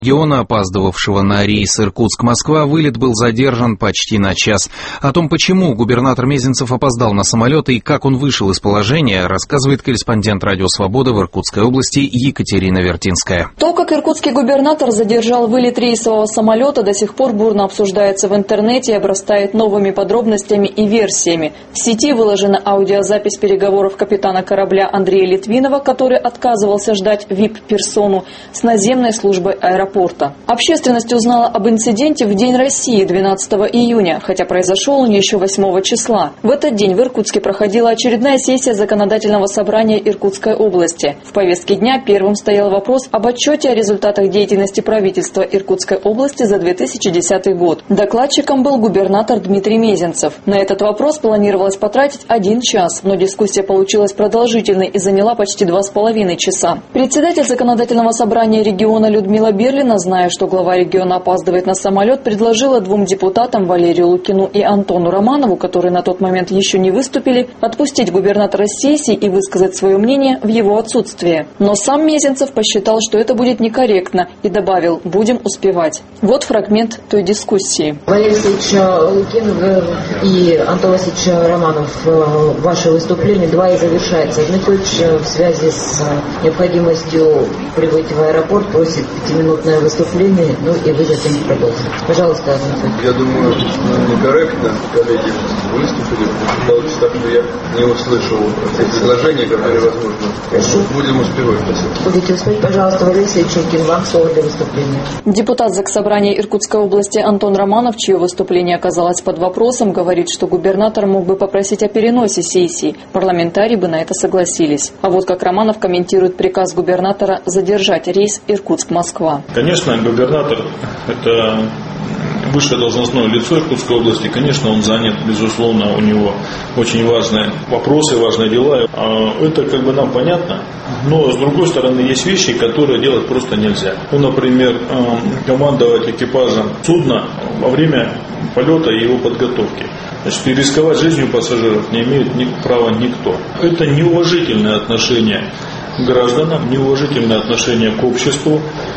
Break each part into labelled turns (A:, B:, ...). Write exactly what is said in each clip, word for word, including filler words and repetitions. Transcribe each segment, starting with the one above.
A: Региона, опаздывавшего на рейс Иркутск-Москва, вылет был задержан почти на час. О том, почему губернатор Мезенцев опоздал на самолет и как он вышел из положения, рассказывает корреспондент «Радио Свобода» в Иркутской области Екатерина Вертинская.
B: То, как иркутский губернатор задержал вылет рейсового самолета, до сих пор бурно обсуждается в интернете и обрастает новыми подробностями и версиями. В сети выложена аудиозапись переговоров капитана корабля Андрея Литвинова, который отказывался ждать ви ай пи-персону с наземной службой аэропорта. Общественность узнала об инциденте в День России двенадцатого июня, хотя произошел он еще восьмого числа. В этот день в Иркутске проходила очередная сессия Законодательного собрания Иркутской области. В повестке дня первым стоял вопрос об отчете о результатах деятельности правительства Иркутской области за две тысячи десятый год. Докладчиком был губернатор Дмитрий Мезенцев. На этот вопрос планировалось потратить один час, но дискуссия получилась продолжительной и заняла почти два с половиной часа. Председатель Законодательного собрания региона Людмила Берлина, зная, что глава региона опаздывает на самолет, предложила двум депутатам, Валерию Лукину и Антону Романову, которые на тот момент еще не выступили, отпустить губернатора с сессии и высказать свое мнение в его отсутствие. Но сам Мезенцев посчитал, что это будет некорректно, и добавил: «Будем успевать». Вот фрагмент той дискуссии.
C: Валерий Васильевич Лукин и Антон Васильевич Романов, ваше выступление два и завершается. Дмитрий Ильич в связи с необходимостью прибыть в аэропорт просит пятиминутное выступление, ну и вы затем продолжите. Пожалуйста, Анатолий.
D: Я думаю, некорректно коллеги выступили, получится так, что я не услышал те предложения, которые возможно.
C: Хорошо.
D: Будем успевать.
C: Будете успеть, пожалуйста, Валерий Васильевич Лукин, вам слово для выступления.
B: Депутат Заксобрания Иркутской области Антон Романов, чье выступление оказалось под вопросом, говорит, что губернатор мог бы попросить о переносе сессии. Парламентарии бы на это согласились. А вот как Романов комментирует приказ губернатора задержать рейс Иркутск-Москва.
E: Конечно, губернатор – это высшее должностное лицо Иркутской области. Конечно, он занят, безусловно, у него очень важные вопросы, важные дела. Это как бы нам понятно. Но, с другой стороны, есть вещи, которые делать просто нельзя. Ну, например, командовать экипажем судна во время полета и его подготовки. Значит, и рисковать жизнью пассажиров не имеет права никто. Это неуважительное отношение к гражданам, неуважительное отношение к обществу.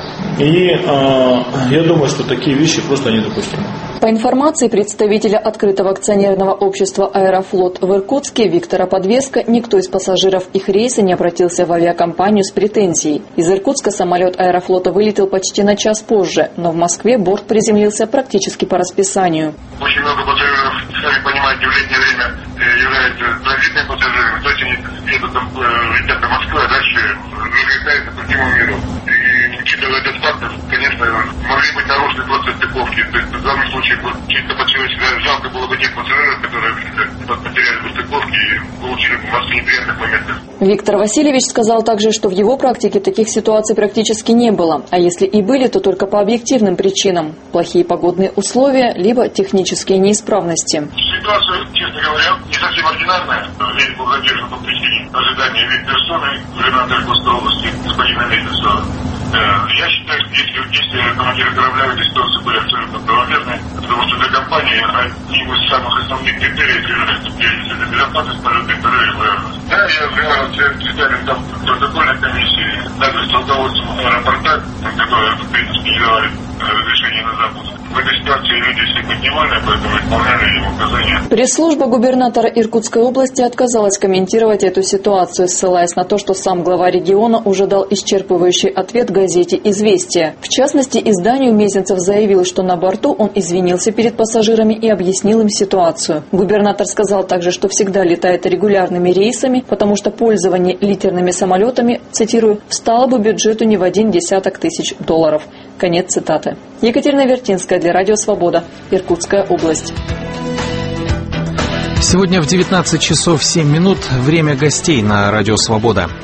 E: И э, я думаю, что такие вещи просто недопустимы.
B: По информации представителя открытого акционерного общества «Аэрофлот» в Иркутске Виктора Подвеска, никто из пассажиров их рейса не обратился в авиакомпанию с претензией. Из Иркутска самолет «Аэрофлота» вылетел почти на час позже, но в Москве борт приземлился практически по расписанию.
F: Очень много пассажиров, сами понимаете, в летнее время являются транзитными пассажирами, то есть они едут, летят до Москвы, а дальше разлетаются по всему миру. И учитывая этот фактор, конечно, могли быть нарушены просто стыковки. То есть в данном случае чисто по-человечески жалко было бы тех пассажиров, которые потеряли бы стыковки и получили бы массу неприятных моментов.
B: Виктор Васильевич сказал также, что в его практике таких ситуаций практически не было. А если и были, то только по объективным причинам. Плохие погодные условия, либо технические неисправности.
F: Ситуация, честно говоря, не совсем ординарная. Рейс был задержан по причине ожидания вип-персоны губернатора Иркутской области господина Мезенцева. Я считаю, что если, если командиры корабля в этой ситуации были абсолютно правомерны, потому что для компании одним из самых основных критериев является безопасность полета и безопасность. Да, я занимаюсь представителем протокольной комиссии, также с руководством аэропорта, которые, в принципе, не давали разрешения на запуск. В этой ситуации люди все подневольные, поэтому исполняли им указания.
B: Пресс-служба губернатора Иркутской области отказалась комментировать эту ситуацию, ссылаясь на то, что сам глава региона уже дал исчерпывающий ответ газете «Известия». В частности, изданию Мезенцев заявил, что на борту он извинился перед пассажирами и объяснил им ситуацию. Губернатор сказал также, что всегда летает регулярными рейсами, потому что пользование литерными самолетами, цитирую, «встало бы бюджету не в один десяток тысяч долларов». Конец цитаты. Екатерина Вертинская для Радио Свобода, Иркутская область.
A: Сегодня в девятнадцать часов семь минут время гостей на Радио Свобода.